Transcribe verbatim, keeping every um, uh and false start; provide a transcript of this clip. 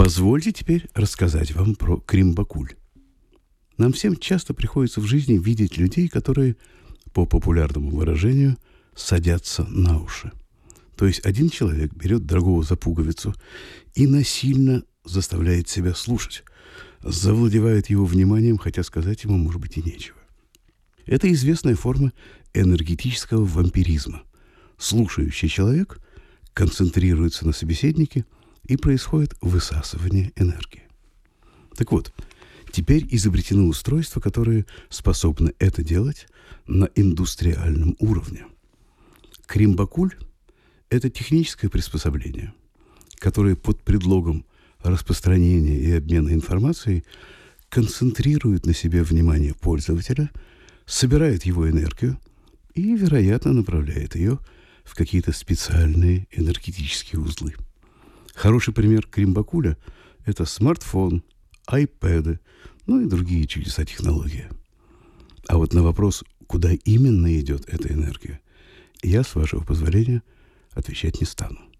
Позвольте теперь рассказать вам про Кримбакуль. Нам всем часто приходится в жизни видеть людей, которые, по популярному выражению, садятся на уши. То есть один человек берет другого за пуговицу и насильно заставляет себя слушать, завладевает его вниманием, хотя сказать ему, может быть, и нечего. Это известная форма энергетического вампиризма. Слушающий человек концентрируется на собеседнике, и происходит высасывание энергии. Так вот, теперь изобретены устройства, которые способны это делать на индустриальном уровне. Кримбакуль – это техническое приспособление, которое под предлогом распространения и обмена информацией концентрирует на себе внимание пользователя, собирает его энергию и, вероятно, направляет ее в какие-то специальные энергетические узлы. Хороший пример Кримбакуля – это смартфон, айпэды, ну и другие чудеса технологии. А вот на вопрос, куда именно идет эта энергия, я, с вашего позволения, отвечать не стану.